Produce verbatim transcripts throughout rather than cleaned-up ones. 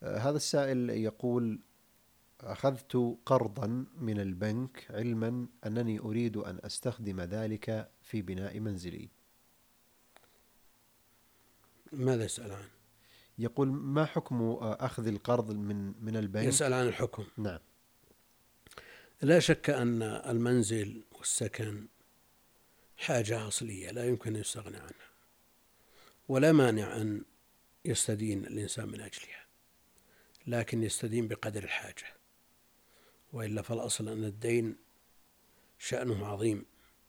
هذا السائل يقول: أخذت قرضا من البنك علما أنني أريد أن أستخدم ذلك في بناء منزلي. ماذا يسأل عنه؟ يقول: ما حكم أخذ القرض من من البنك؟ يسأل عن الحكم. نعم. لا شك أن المنزل والسكن حاجة أصلية لا يمكن أن يستغنى عنها، ولا مانع أن يستدين الإنسان من أجلها، لكن يستدين بقدر الحاجة، وإلا فالأصل أن الدين شأنه عظيم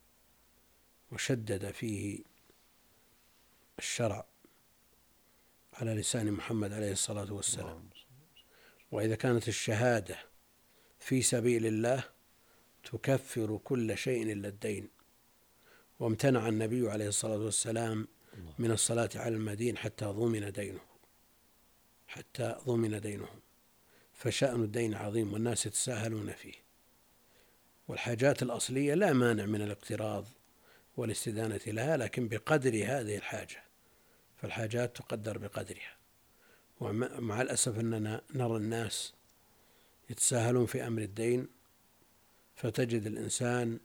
وشدد فيه الشرع على لسان محمد عليه الصلاة والسلام. وإذا كانت الشهادة في سبيل الله تكفر كل شيء إلا الدين، وامتنع النبي عليه الصلاة والسلام من الصلاة على المدين حتى ضمن دينه حتى ضمن دينه فشأن الدين عظيم والناس يتساهلون فيه. والحاجات الأصلية لا مانع من الاقتراض والاستدانة لها، لكن بقدر هذه الحاجة، فالحاجات تقدر بقدرها. ومع الأسف أننا نرى الناس يتساهلون في أمر الدين، فتجد الإنسان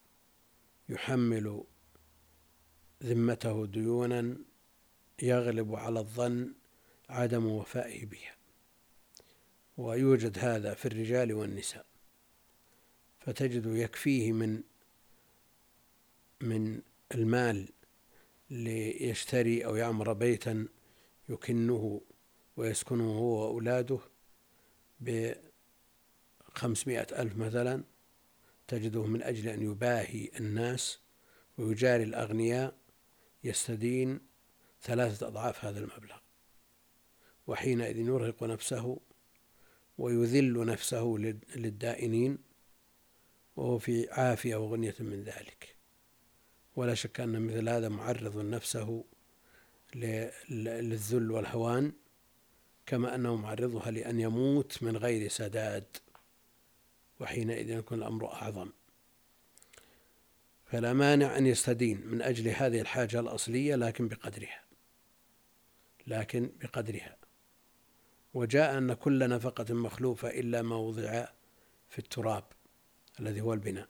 يحمل ذمته ديونا يغلب على الظن عدم وفائه بها، ويوجد هذا في الرجال والنساء، فتجد يكفيه من من المال ليشتري أو يعمر بيتا يكنه ويسكنه هو وأولاده بخمسمائة ألف مثلا، تجده من أجل أن يباهي الناس ويجاري الأغنياء يستدين ثلاثة أضعاف هذا المبلغ، وحينئذ يرهق نفسه ويذل نفسه للدائنين وهو في عافية وغنية من ذلك. ولا شك أن مثل هذا معرض نفسه للذل والهوان، كما أنه معرضها لأن يموت من غير سداد، وحينئذ يكون الأمر أعظم. فلا مانع أن يستدين من أجل هذه الحاجة الأصلية، لكن بقدرها لكن بقدرها وجاء أن كل نفقة مخلوفة إلا ما وضع في التراب الذي هو البناء.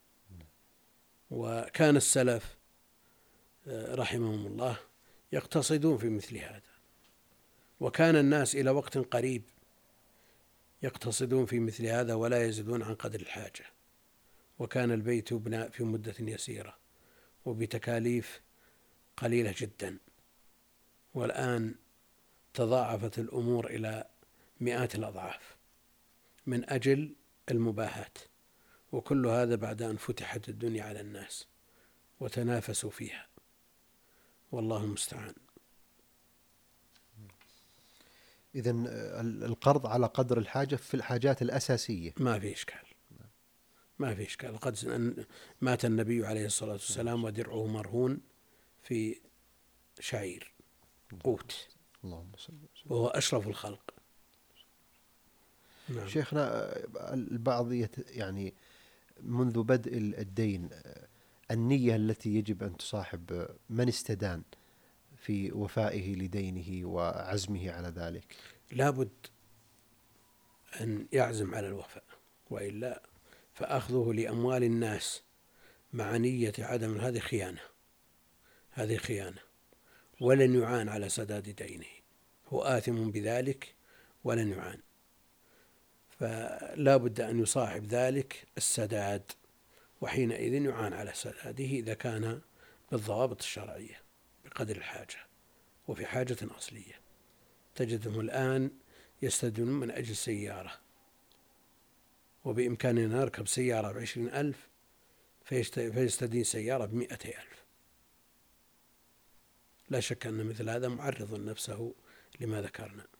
وكان السلف رحمهم الله يقتصدون في مثل هذا، وكان الناس إلى وقت قريب يقتصدون في مثل هذا ولا يزيدون عن قدر الحاجة، وكان البيت يبنى في مدة يسيرة وبتكاليف قليلة جدا. والآن تضاعفت الأمور إلى مئات الأضعاف من أجل المباهاة، وكل هذا بعد أن فتحت الدنيا على الناس وتنافسوا فيها، والله المستعان. إذن القرض على قدر الحاجة في الحاجات الأساسية ما في إشكال ما في إشكال قد مات النبي عليه الصلاة والسلام ودرعه مرهون في شعير قوت، وهو أشرف الخلق. نعم. شيخنا، البعض يعني منذ بدء الدين النية التي يجب أن تصاحب من استدان في وفائه لدينه وعزمه على ذلك. لابد أن يعزم على الوفاء، وإلا فأخذه لأموال الناس مع نية عدم هذه خيانة هذه خيانة ولن يعان على سداد دينه، هو آثم بذلك ولن يعان. فلا بد أن يصاحب ذلك السداد، وحينئذ يعان على سداده إذا كان بالضوابط الشرعية بقدر الحاجة وفي حاجة أصلية. تجدهم الآن يستدينون من أجل سيارة، وبإمكاننا نركب سيارة بعشرين ألف فيستدين سيارة بمئة ألف. لا شك أن مثل هذا معرض نفسه لما ذكرنا.